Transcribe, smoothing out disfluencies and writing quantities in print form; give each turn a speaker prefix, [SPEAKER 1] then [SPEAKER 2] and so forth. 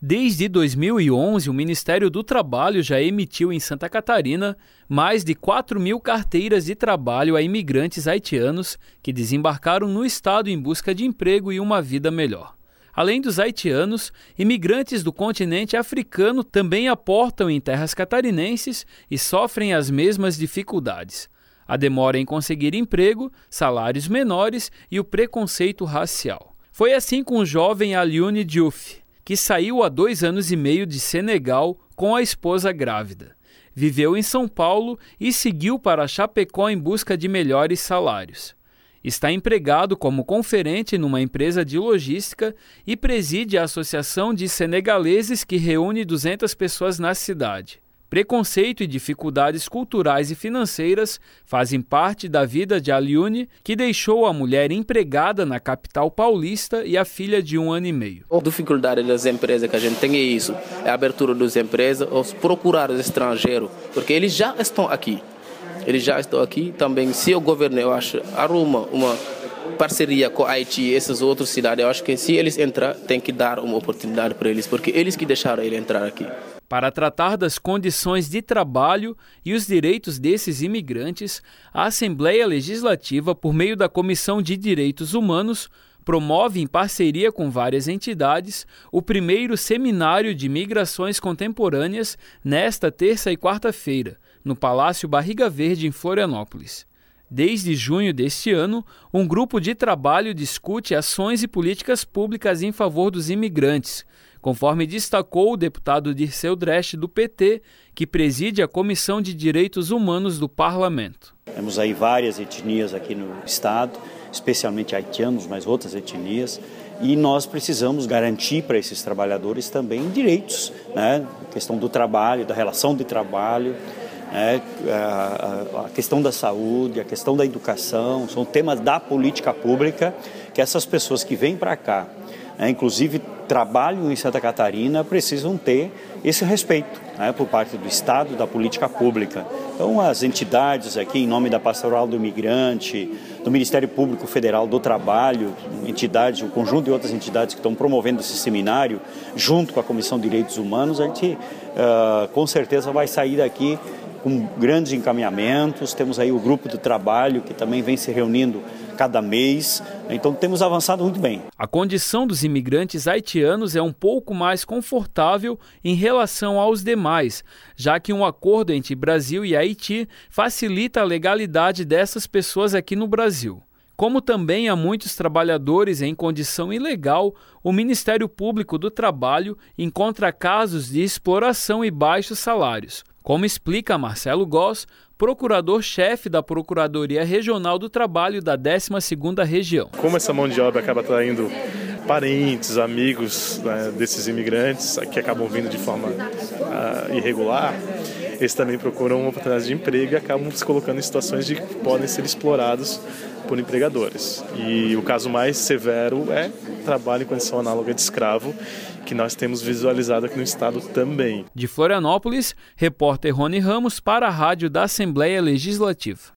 [SPEAKER 1] Desde 2011, o Ministério do Trabalho já emitiu em Santa Catarina mais de 4.000 carteiras de trabalho a imigrantes haitianos que desembarcaram no estado em busca de emprego e uma vida melhor. Além dos haitianos, imigrantes do continente africano também aportam em terras catarinenses e sofrem as mesmas dificuldades: a demora em conseguir emprego, salários menores e o preconceito racial. Foi assim com o jovem Alioune Diouf, que saiu há 2 anos e meio de Senegal com a esposa grávida. Viveu em São Paulo e seguiu para Chapecó em busca de melhores salários. Está empregado como conferente numa empresa de logística e preside a Associação de Senegaleses, que reúne 200 pessoas na cidade. Preconceito e dificuldades culturais e financeiras fazem parte da vida de Alioune, que deixou a mulher empregada na capital paulista e a filha de 1 ano e meio.
[SPEAKER 2] A dificuldade das empresas que a gente tem é isso, é a abertura das empresas, ou procurar os estrangeiros, porque eles já estão aqui. Também, se o governo, eu acho, arruma uma parceria com a Haiti e essas outras cidades, eu acho que se eles entrar, tem que dar uma oportunidade para eles, porque eles que deixaram ele entrar aqui.
[SPEAKER 1] Para tratar das condições de trabalho e os direitos desses imigrantes, a Assembleia Legislativa, por meio da Comissão de Direitos Humanos, promove, em parceria com várias entidades, o primeiro Seminário de Migrações Contemporâneas nesta terça e quarta-feira, no Palácio Barriga Verde, em Florianópolis. Desde junho deste ano, um grupo de trabalho discute ações e políticas públicas em favor dos imigrantes, conforme destacou o deputado Dirceu Dresch, do PT, que preside a Comissão de Direitos Humanos do Parlamento.
[SPEAKER 3] Temos aí várias etnias aqui no estado, especialmente haitianos, mas outras etnias, e nós precisamos garantir para esses trabalhadores também direitos, né? A questão do trabalho, da relação de trabalho, a questão da saúde, a questão da educação, são temas da política pública que essas pessoas que vêm para cá, inclusive trabalham em Santa Catarina, precisam ter esse respeito, por parte do Estado, da política pública. Então, as entidades aqui, em nome da Pastoral do Imigrante, do Ministério Público Federal do Trabalho, entidades, o conjunto de outras entidades que estão promovendo esse seminário, junto com a Comissão de Direitos Humanos, a gente com certeza vai sair daqui com grandes encaminhamentos. Temos aí o grupo de trabalho que também vem se reunindo cada mês, então temos avançado muito bem.
[SPEAKER 1] A condição dos imigrantes haitianos é um pouco mais confortável em relação aos demais, já que um acordo entre Brasil e Haiti facilita a legalidade dessas pessoas aqui no Brasil. Como também há muitos trabalhadores em condição ilegal, o Ministério Público do Trabalho encontra casos de exploração e baixos salários, como explica Marcelo Goss, procurador-chefe da Procuradoria Regional do Trabalho da 12ª Região.
[SPEAKER 4] Como essa mão de obra acaba atraindo parentes, amigos, desses imigrantes que acabam vindo de forma irregular, eles também procuram uma oportunidade de emprego e acabam se colocando em situações de que podem ser explorados por empregadores. E o caso mais severo é trabalho em condição análoga de escravo, que nós temos visualizado aqui no estado também.
[SPEAKER 1] De Florianópolis, repórter Rony Ramos para a Rádio da Assembleia Legislativa.